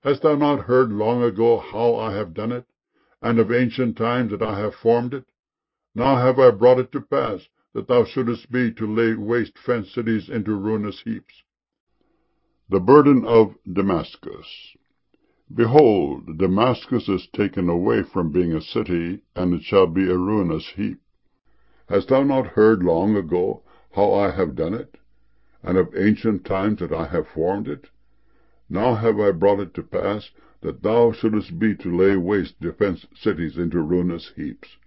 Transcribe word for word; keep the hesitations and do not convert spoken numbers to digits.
Hast thou not heard long ago how I have done it, and of ancient times that I have formed it? Now have I brought it to pass, that thou shouldest be to lay waste fenced cities into ruinous heaps. The burden of Damascus. Behold, Damascus is taken away from being a city, and it shall be a ruinous heap. Hast thou not heard long ago how I have done it, and of ancient times that I have formed it? Now have I brought it to pass, that thou shouldest be to lay waste defenced cities into ruinous heaps.